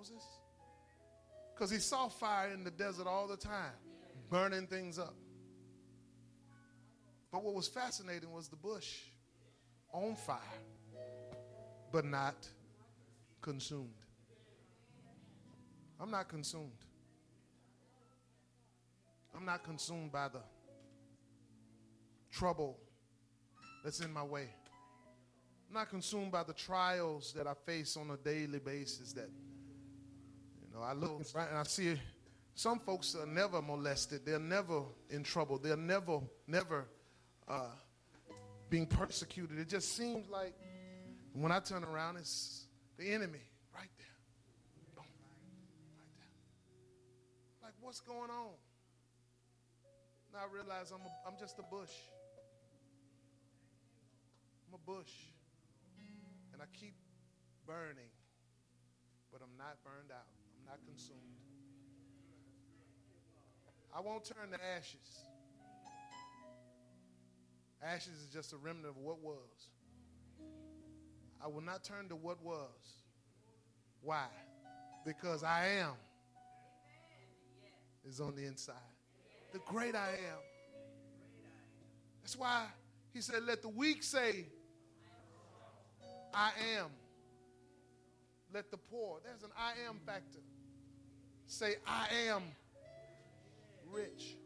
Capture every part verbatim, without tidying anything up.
Moses? Because he saw fire in the desert all the time, burning things up. But what was fascinating was the bush on fire, but not consumed. I'm not consumed. I'm not consumed by the trouble that's in my way. I'm not consumed by the trials that I face on a daily basis. That, you know, I look and I see some folks are never molested. They're never in trouble. They're never, never uh, being persecuted. It just seems like when I turn around, it's the enemy right there. Boom. Right there. Like, what's going on? Now I realize I'm, a, I'm just a bush. I'm a bush. And I keep burning, but I'm not burned out. I'm not consumed. I won't turn to ashes. Ashes is just a remnant of what was. I will not turn to what was. Why? Because I am is on the inside. The great I am. That's why he said, let the weak say, I am. Let the poor, there's an I am factor. Say, I am rich.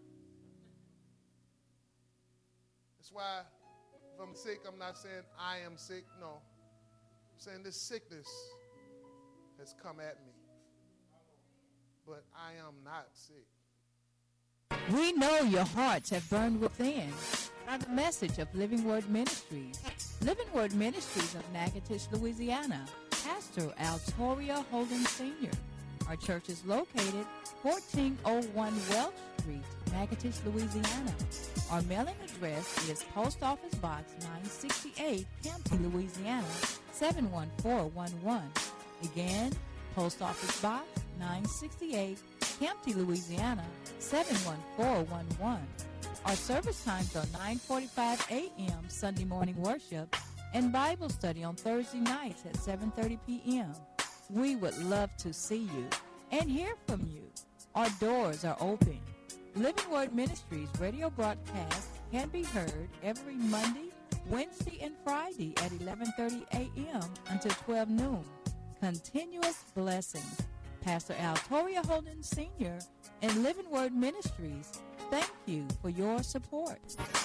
That's why if I'm sick, I'm not saying I am sick. No. I'm saying this sickness has come at me. But I am not sick. We know your hearts have burned within by the message of Living Word Ministries. Living Word Ministries of Natchitoches, Louisiana. Pastor Altoria Holden Senior Our church is located fourteen oh one Welch Street, Natchitoches, Louisiana. Our mailing address is Post Office Box nine sixty-eight, Campbell, Louisiana, seven one four one one. Again, Post Office Box nine sixty-eight, Campbell, Louisiana, seven one four one one. Our service times are nine forty-five a.m. Sunday morning worship and Bible study on Thursday nights at seven thirty p.m. We would love to see you and hear from you. Our doors are open. Living Word Ministries radio broadcast can be heard every Monday, Wednesday, and Friday at eleven thirty a.m. until twelve noon. Continuous blessings. Pastor Altoria Holden Senior and Living Word Ministries, thank you for your support.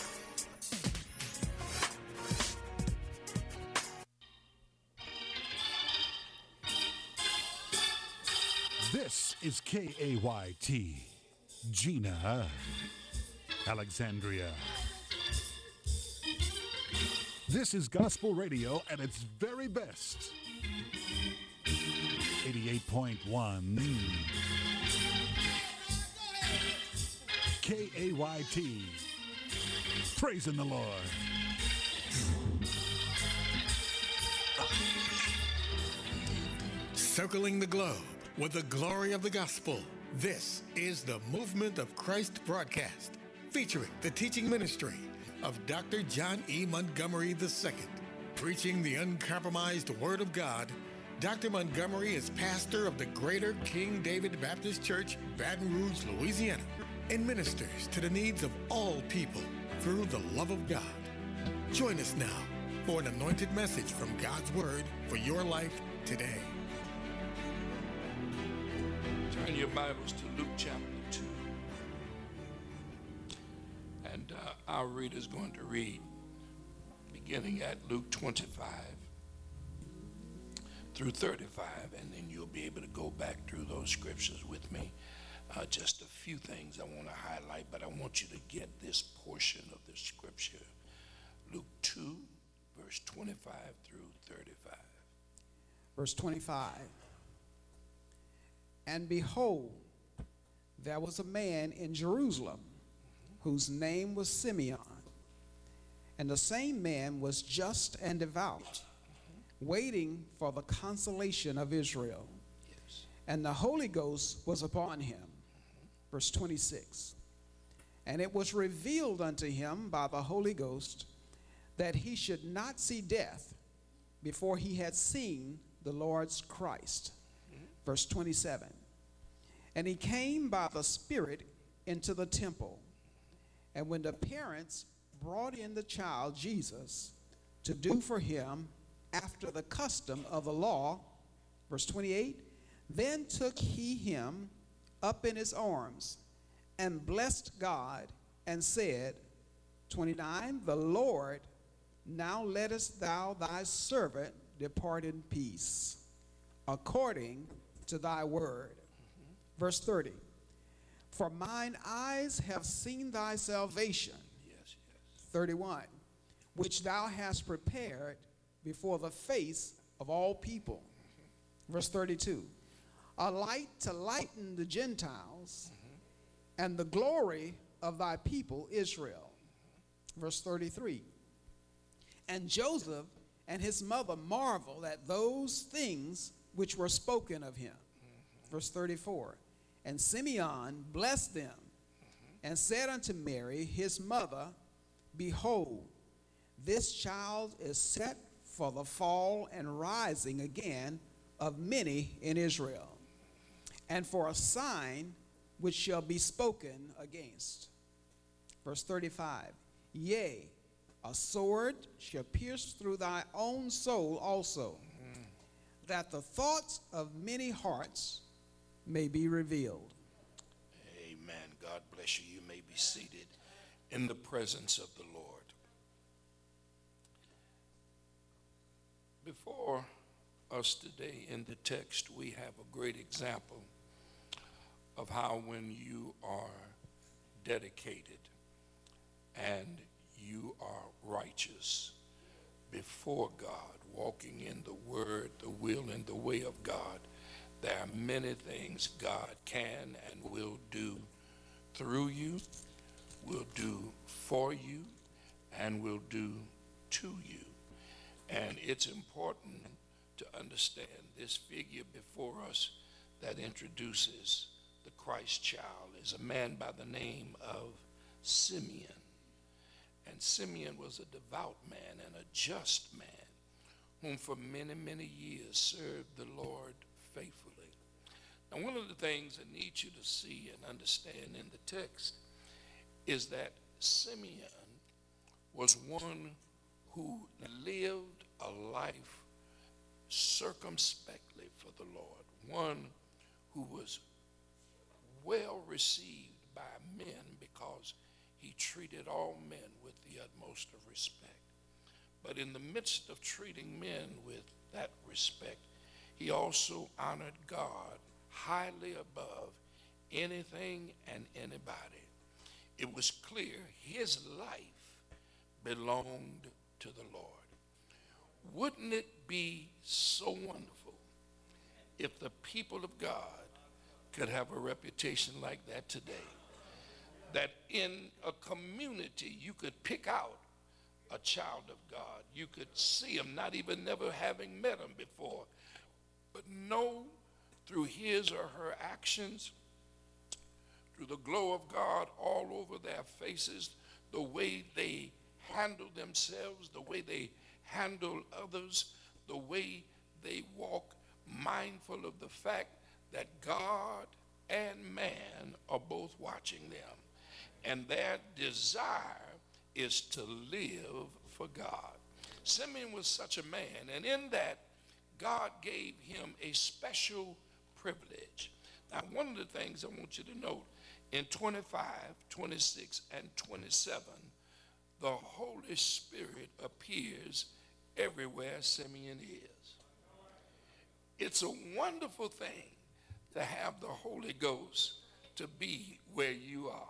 This is K A Y T, Gina, Alexandria. This is gospel radio at its very best. eighty-eight point one K A Y T, praising the Lord. Circling the globe with the glory of the gospel. This is the Movement of Christ broadcast, featuring the teaching ministry of Doctor John E. Montgomery the Second. Preaching the uncompromised Word of God, Doctor Montgomery is pastor of the Greater King David Baptist Church, Baton Rouge, Louisiana, and ministers to the needs of all people through the love of God. Join us now for an anointed message from God's Word for your life today. Turn your Bibles to Luke chapter two. And uh, our reader is going to read beginning at Luke twenty-five through thirty-five, and then you'll be able to go back through those scriptures with me. Uh, just a few things I want to highlight, but I want you to get this portion of the scripture. Luke two, verse twenty-five through thirty-five. Verse twenty-five. And behold, there was a man in Jerusalem whose name was Simeon. And the same man was just and devout, waiting for the consolation of Israel. Yes. And the Holy Ghost was upon him. Verse twenty-six. And it was revealed unto him by the Holy Ghost that he should not see death before he had seen the Lord's Christ. Verse twenty-seven. And he came by the Spirit into the temple. And when the parents brought in the child Jesus to do for him after the custom of the law, verse twenty-eight, then took he him up in his arms and blessed God and said, twenty-nine, the Lord, now lettest thou thy servant depart in peace, according to thy word. Mm-hmm. Verse thirty, for mine eyes have seen thy salvation. Yes, yes. thirty-one, which thou hast prepared before the face of all people. Mm-hmm. Verse thirty-two, a light to lighten the Gentiles, mm-hmm. and the glory of thy people Israel. Mm-hmm. Verse thirty-three, and Joseph and his mother marveled at those things which were spoken of him. Mm-hmm. Verse thirty-four, and Simeon blessed them, mm-hmm. and said unto Mary his mother, behold, this child is set for the fall and rising again of many in Israel, and for a sign which shall be spoken against. Verse thirty-five, yea, a sword shall pierce through thy own soul also, mm-hmm. that the thoughts of many hearts may be revealed. Amen. God bless you. You may be seated in the presence of the Lord. Before us today in the text, we have a great example of how when you are dedicated and you are righteous before God, walking in the word, the will, and the way of God, there are many things God can and will do through you, will do for you, and will do to you. And it's important to understand this figure before us that introduces the Christ child is a man by the name of Simeon. And Simeon was a devout man and a just man whom for many, many years served the Lord faithfully. Now, one of the things I need you to see and understand in the text is that Simeon was one who lived a life circumspectly for the Lord, one who was well received by men because he treated all men with the utmost of respect. But in the midst of treating men with that respect, he also honored God highly above anything and anybody. It was clear his life belonged to the Lord. Wouldn't it be so wonderful if the people of God could have a reputation like that today? That in a community you could pick out a child of God. You could see him, not even never having met him before, but know through his or her actions, through the glow of God all over their faces, the way they handle themselves, the way they handle others, the way they walk, mindful of the fact that God and man are both watching them. And their desire is to live for God. Simeon was such a man, and in that, God gave him a special privilege. Now, one of the things I want you to note, in twenty-five, twenty-six, and twenty-seven, the Holy Spirit appears everywhere Simeon is. It's a wonderful thing to have the Holy Ghost to be where you are,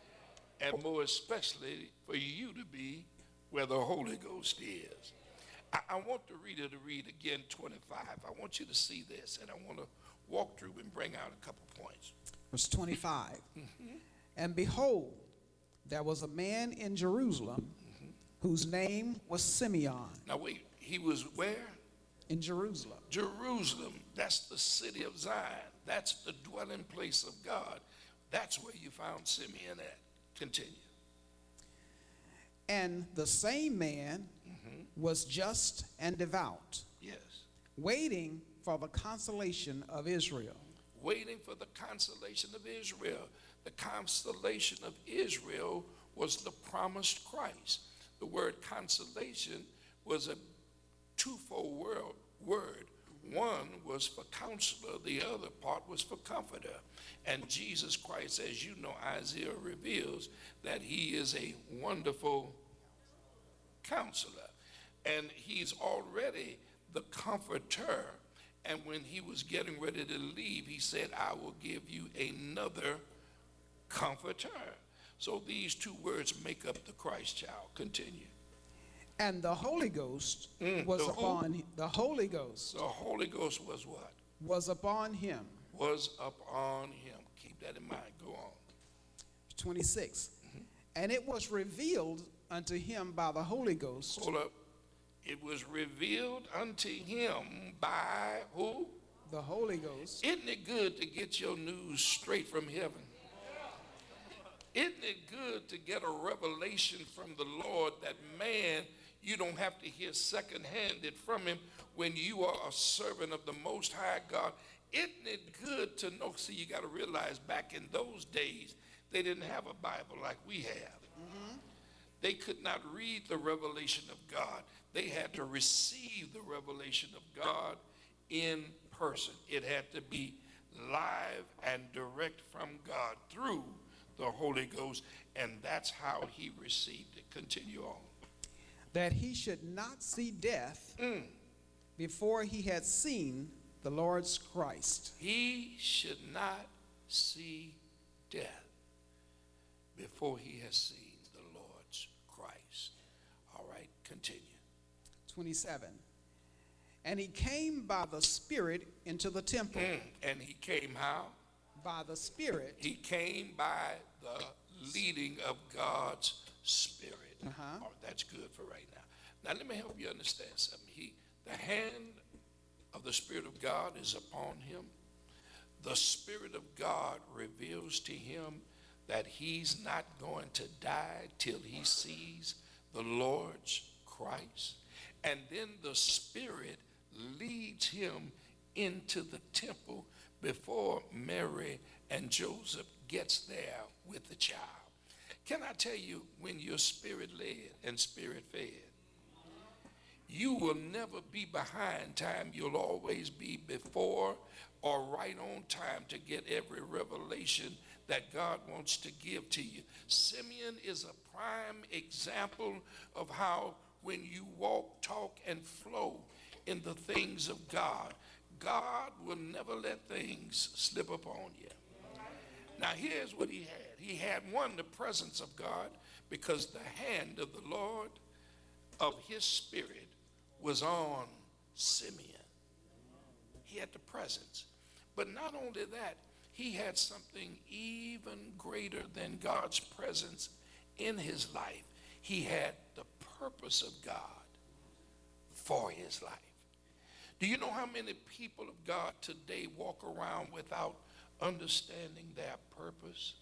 and more especially for you to be where the Holy Ghost is. I, I want the reader to read again twenty-five. I want you to see this, and I want to walk through and bring out a couple points. Verse twenty-five. Mm-hmm. And behold, there was a man in Jerusalem, mm-hmm. whose name was Simeon. Now wait, he was where? In Jerusalem. Jerusalem, that's the city of Zion. That's the dwelling place of God. That's where you found Simeon at. Continue. And the same man, mm-hmm. was just and devout, yes, waiting for the consolation of Israel. Waiting for the consolation of Israel. The consolation of Israel was the promised Christ. The word consolation was a twofold word. word. One was for counselor, the other part was for comforter. And Jesus Christ, as you know, Isaiah reveals that he is a wonderful counselor. And he's already the comforter. And when he was getting ready to leave, he said, I will give you another comforter. So these two words make up the Christ child. Continue. And the Holy Ghost Mm, was the whole- upon the Holy Ghost The Holy Ghost was what? was upon him. Was upon him. Keep that in mind. Go on. twenty-six. And it was revealed unto him by the Holy Ghost. Hold up. It was revealed unto him by who? The Holy Ghost. Isn't it good to get your news straight from heaven? Isn't it good to get a revelation from the Lord that, man, you don't have to hear second-handed from him when you are a servant of the Most High God? Isn't it good to know? See, you got to realize back in those days, they didn't have a Bible like we have. Mm-hmm. They could not read the revelation of God. They had to receive the revelation of God in person. It had to be live and direct from God through the Holy Ghost, and that's how he received it. Continue on. That he should not see death Mm. before he had seen the Lord's Christ. He should not see death before he has seen the Lord's Christ. All right, continue. twenty-seven. And he came by the Spirit into the temple. Mm. And he came how? By the Spirit. He came by the leading of God's Spirit. Uh-huh. All right, that's good for right now. Now let me help you understand something. He, the hand of the Spirit of God is upon him. The Spirit of God reveals to him that he's not going to die till he sees the Lord's Christ. And then the Spirit leads him into the temple before Mary and Joseph gets there with the child. Can I tell you, when you're spirit-led and spirit-fed, you will never be behind time. You'll always be before or right on time to get every revelation that God wants to give to you. Simeon is a prime example of how when you walk, talk, and flow in the things of God, God will never let things slip upon you. Now here's what he had. He had, one, the presence of God, because the hand of the Lord of his Spirit was on Simeon. He had the presence. But not only that, he had something even greater than God's presence in his life. He had the purpose of God for his life. Do you know how many people of God today walk around without understanding their purpose?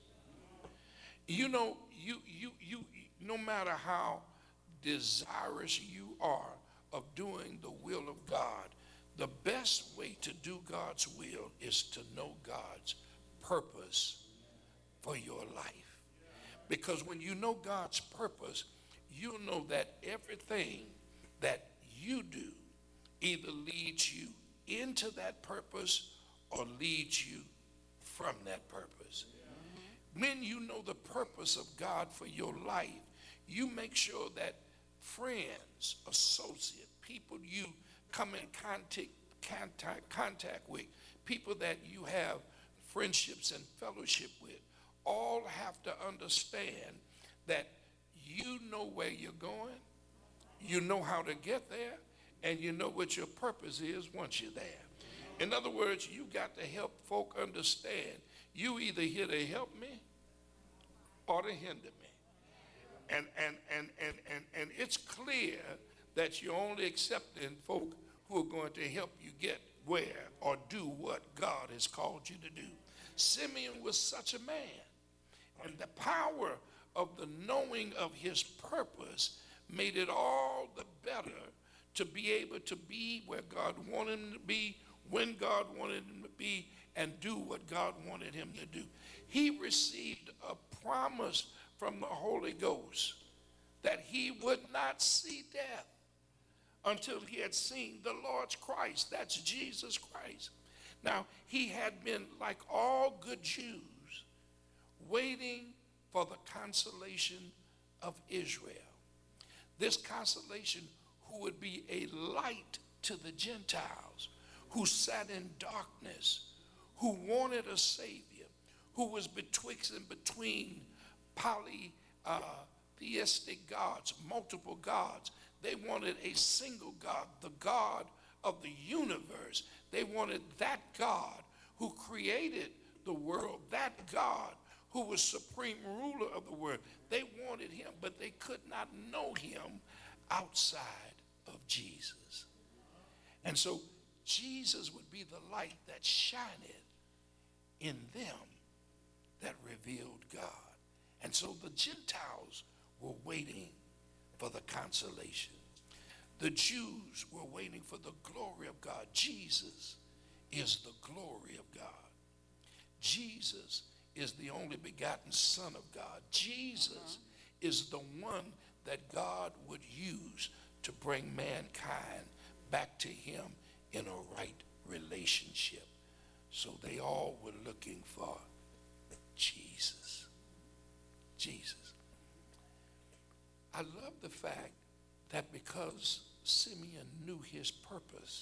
You know, you, you, you, no matter how desirous you are of doing the will of God, the best way to do God's will is to know God's purpose for your life. Because when you know God's purpose, you'll know that everything that you do either leads you into that purpose or leads you from that purpose. When you know the purpose of God for your life, you make sure that friends, associates, people you come in contact, contact, contact with, people that you have friendships and fellowship with, all have to understand that you know where you're going, you know how to get there, and you know what your purpose is once you're there. In other words, you got to help folk understand you either here to help me or to hinder me. And, and, and, and, and, and it's clear that you're only accepting folk who are going to help you get where or do what God has called you to do. Simeon was such a man. And the power of the knowing of his purpose made it all the better to be able to be where God wanted him to be when God wanted him to be and do what God wanted him to do. He received a promise from the Holy Ghost that he would not see death until he had seen the Lord's Christ. That's Jesus Christ. Now, he had been, like all good Jews, waiting for the consolation of Israel. This consolation who would be a light to the Gentiles, who sat in darkness, who wanted a Savior, who was betwixt and between polytheistic uh, gods, multiple gods. They wanted a single God, the God of the universe. They wanted that God who created the world, that God who was supreme ruler of the world. They wanted him, but they could not know him outside of Jesus. And so Jesus would be the light that shineth in them that revealed God. And so the Gentiles were waiting for the consolation. The Jews were waiting for the glory of God. Jesus is the glory of God. Jesus is the only begotten Son of God. Jesus is the one that God would use to bring mankind back to him in a right relationship. So they all were looking for Jesus. Jesus. I love the fact that because Simeon knew his purpose,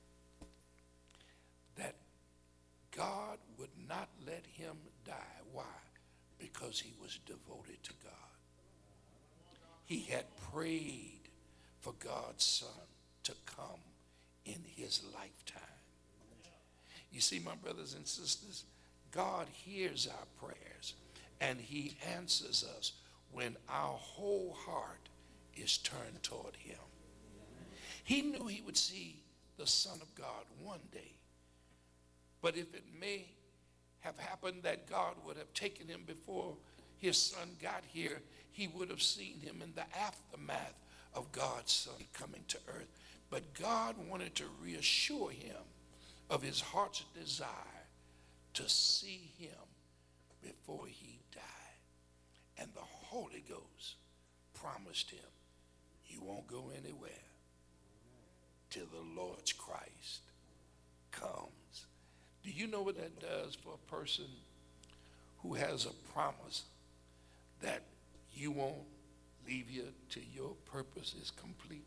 that God would not let him die. Why? Because he was devoted to God. He had prayed for God's Son to come in his lifetime. You see, my brothers and sisters, God hears our prayers and he answers us when our whole heart is turned toward him. He knew he would see the Son of God one day. But if it may have happened that God would have taken him before his son got here, he would have seen him in the aftermath of God's Son coming to earth. But God wanted to reassure him of his heart's desire to see him before he died. And the Holy Ghost promised him, you won't go anywhere till the Lord's Christ comes. Do you know what that does for a person who has a promise that you won't leave here till your purpose is complete?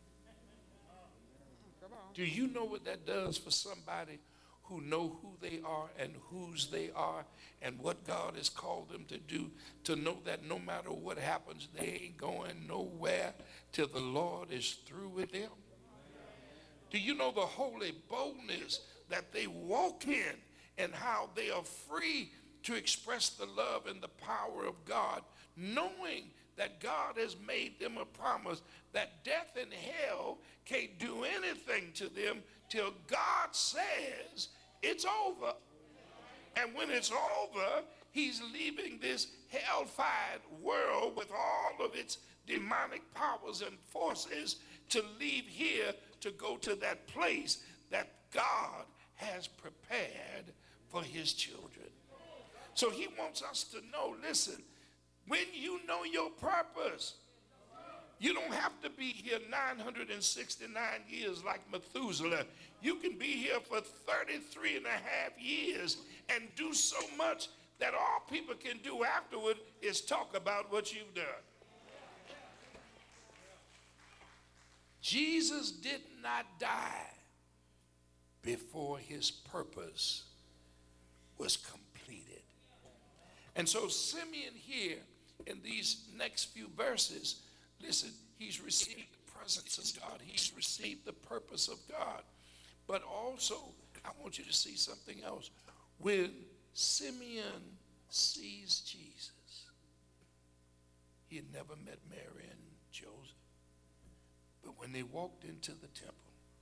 Do you know what that does for somebody who know who they are and whose they are and what God has called them to do, to know that no matter what happens, they ain't going nowhere till the Lord is through with them? Do you know the holy boldness that they walk in and how they are free to express the love and the power of God, knowing that God has made them a promise that death and hell can't do anything to them till God says it's over. And when it's over, he's leaving this hell-fired world with all of its demonic powers and forces to leave here to go to that place that God has prepared for his children. So he wants us to know, listen, when you know your purpose, you don't have to be here nine hundred sixty-nine years like Methuselah. You can be here for thirty-three and a half years and do so much that all people can do afterward is talk about what you've done. Jesus did not die before his purpose was completed. And so Simeon here in these next few verses, listen, he's received the presence of God. He's received the purpose of God. But also, I want you to see something else. When Simeon sees Jesus, he had never met Mary and Joseph. But when they walked into the temple,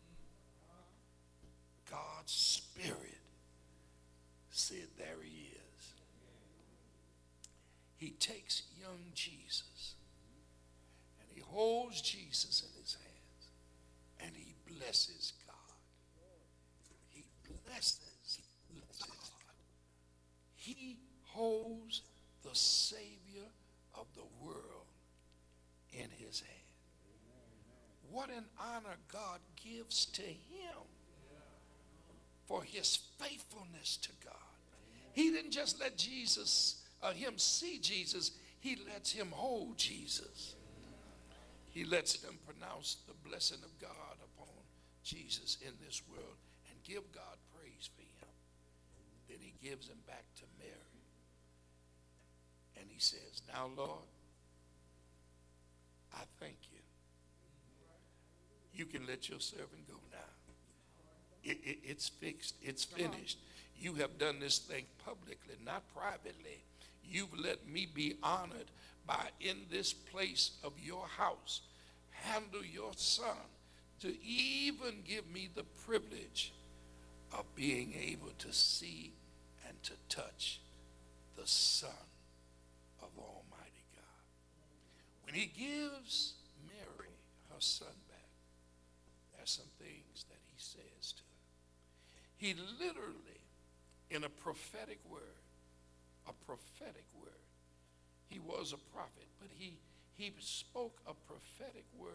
God's Spirit said, there he is. He takes young Jesus and he holds Jesus in his hands and he blesses God. He blesses God. He holds the Savior of the world in his hand. What an honor God gives to him for his faithfulness to God. He didn't just let Jesus, uh, him see Jesus, he lets him hold Jesus. He lets him pronounce the blessing of God upon Jesus in this world and give God praise for him. Then he gives him back to Mary. And he says, now, Lord, I thank you. You can let your servant go now. It, it, it's fixed. It's finished. You have done this thing publicly, not privately. You've let me be honored by, in this place of your house, handle your son to even give me the privilege of being able to see and to touch the Son of Almighty God. When he gives Mary her son back, there's some things that he says to her. He literally, in a prophetic word, a prophetic word, he was a prophet, but he, he spoke a prophetic word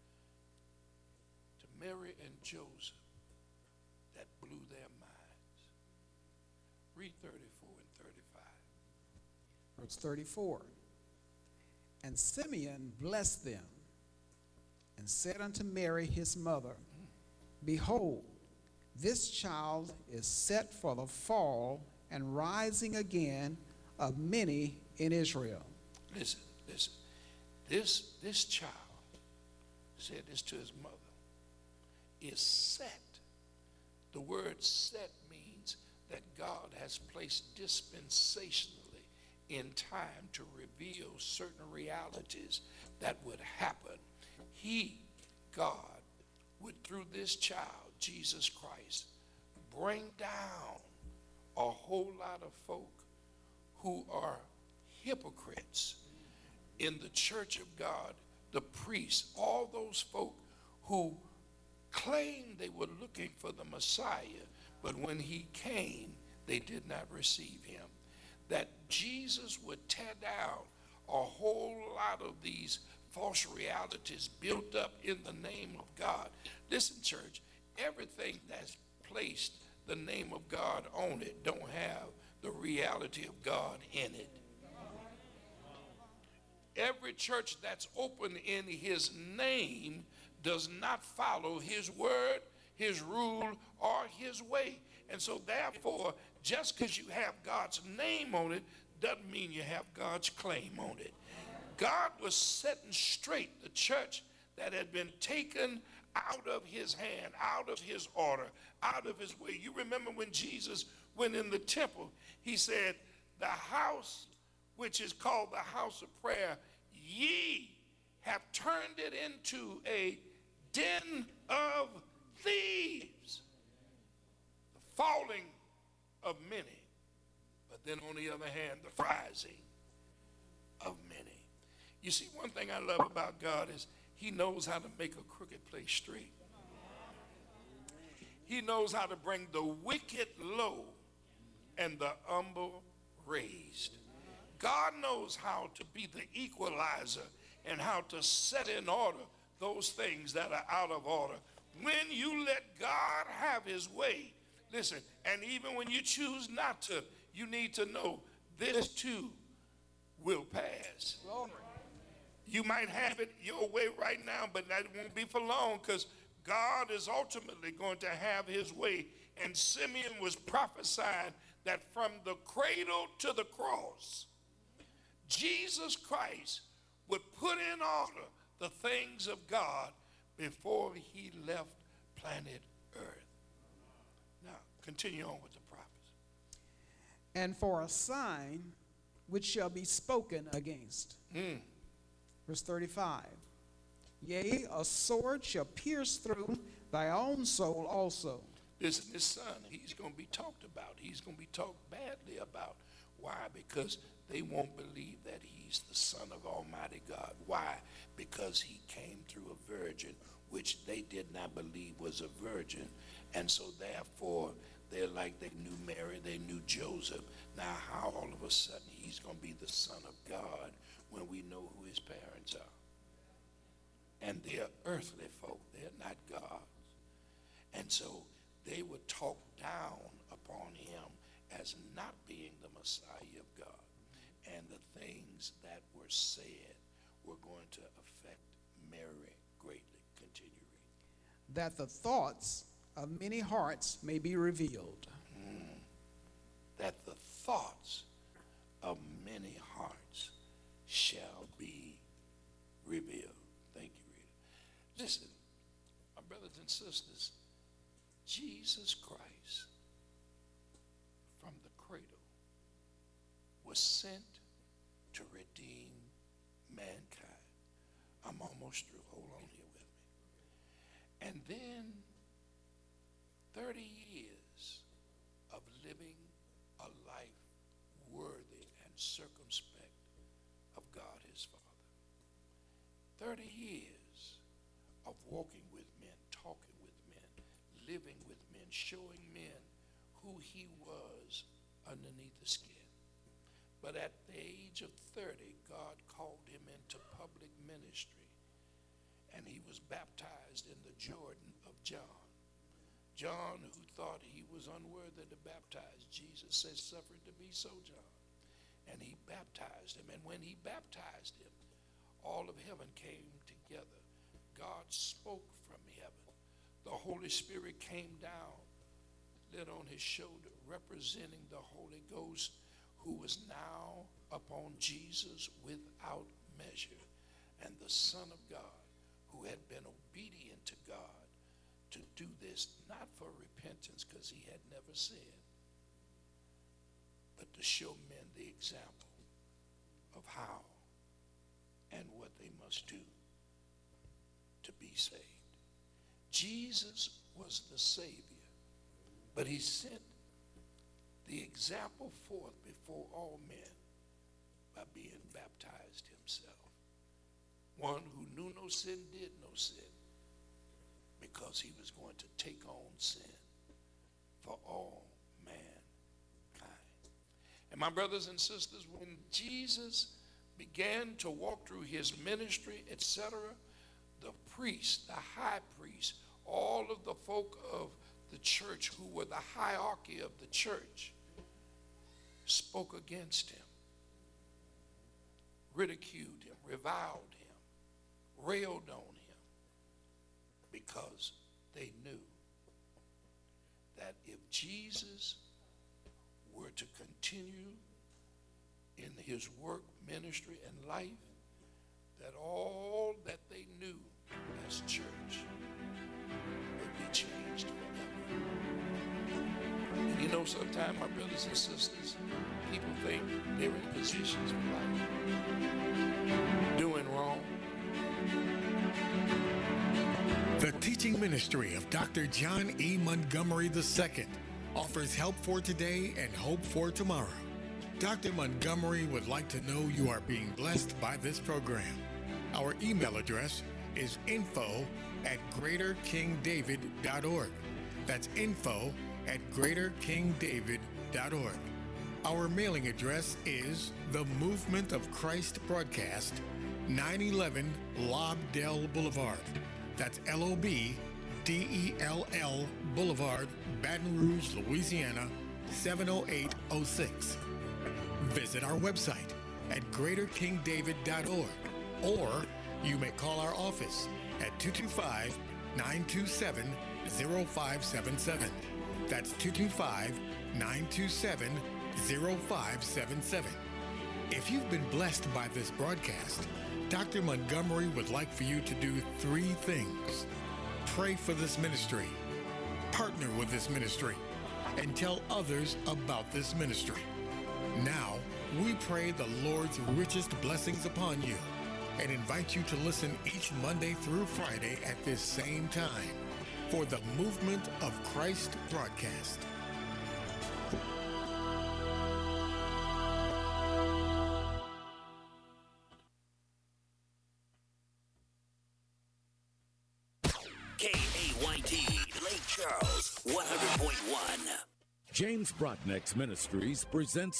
to Mary and Joseph that blew their minds. Read thirty-four and thirty-five. Verse thirty-four. And Simeon blessed them and said unto Mary his mother, behold, this child is set for the fall and rising again of many in Israel. Listen, listen. This, this child, said this to his mother, is set. The word set means that God has placed dispensationally in time to reveal certain realities that would happen. He, God, would through this child, Jesus Christ, bring down a whole lot of folk who are hypocrites in the church of God, the priests, all those folk who claimed they were looking for the Messiah, but when he came, they did not receive him. That Jesus would tear down a whole lot of these false realities built up in the name of God. Listen, church, everything that's placed the name of God on it don't have the reality of God in it. Every church that's open in his name does not follow his word, his rule, or his way. And so therefore, just because you have God's name on it doesn't mean you have God's claim on it. God was setting straight the church that had been taken out of his hand, out of his order, out of his way. You remember when Jesus went in the temple, he said, the house which is called the house of prayer, ye have turned it into a den of thieves. The falling of many, but then on the other hand, the rising of many. You see, one thing I love about God is he knows how to make a crooked place straight. He knows how to bring the wicked low and the humble raised. God knows how to be the equalizer and how to set in order those things that are out of order. When you let God have his way, listen, and even when you choose not to, you need to know this too will pass. You might have it your way right now, but that won't be for long, because God is ultimately going to have his way. And Simeon was prophesying that from the cradle to the cross, Jesus Christ would put in order the things of God before he left planet Earth. Now, continue on with the prophecy. And for a sign which shall be spoken against. Mm. Verse thirty-five. Yea, a sword shall pierce through thy own soul also. Listen, this son, he's going to be talked about. He's going to be talked badly about. Why? Because they won't believe that he's the Son of Almighty God. Why? Because he came through a virgin, which they did not believe was a virgin. And so therefore, They're like they knew Mary, they knew Joseph. Now how all of a sudden he's going to be the Son of God when we know who his parents are? And they're earthly folk, they're not gods. And so they would talk down upon him as not being the Messiah of God. And the things that were said were going to affect Mary greatly. Continue reading. That the thoughts of many hearts may be revealed. Mm. That the thoughts of many hearts shall be revealed. Thank you, Rita. Listen, my brothers and sisters, Jesus Christ from the cradle was sent to redeem mankind. I'm almost through. Hold on here with me. And then thirty years of living a life worthy and circumspect of God his Father. thirty years of walking with men, talking with men, living with men, showing men who he was underneath the skin. But at the age of thirty, God called him into public ministry, and he was baptized in the Jordan of John. John, who thought he was unworthy to baptize, Jesus said, "Suffer it to be so, John." And he baptized him. And when he baptized him, all of heaven came together. God spoke from heaven. The Holy Spirit came down, lit on his shoulder, representing the Holy Ghost, who was now upon Jesus without measure, and the Son of God, who had been obedient to God to do this, not for repentance, because he had never sinned, but to show men the example of how and what they must do to be saved. Jesus was the Savior, but he sent the example forth before all men by being baptized himself. One who knew no sin did no sin, because he was going to take on sin for all mankind. And my brothers and sisters, when Jesus began to walk through his ministry, et cetera, the priest, the high priest, all of the folk of the church who were the hierarchy of the church spoke against him, ridiculed him, reviled him, railed on him, because they knew that if Jesus were to continue in his work, ministry, and life, that all that they knew as church would be changed forever. And you know, sometimes, my brothers and sisters, people think they're in positions of life doing wrong. The teaching ministry of Doctor John E. Montgomery the Second offers help for today and hope for tomorrow. Doctor Montgomery would like to know you are being blessed by this program. Our email address is info at greater king david dot org. That's info at greater king david dot org. Our mailing address is The Movement of Christ Broadcast, nine eleven Lobdell Boulevard. That's L O B D E L L Boulevard, Baton Rouge, Louisiana, seven oh eight oh six. Visit our website at greater king david dot org, or you may call our office at two two five, nine two seven, zero five seven seven. That's two two five, nine two seven, zero five seven seven. If you've been blessed by this broadcast, Doctor Montgomery would like for you to do three things. Pray for this ministry, partner with this ministry, and tell others about this ministry. Now, we pray the Lord's richest blessings upon you and invite you to listen each Monday through Friday at this same time for the Movement of Christ broadcast. K A Y T, Lake Charles, one hundred point one. James Brotnick's Ministries presents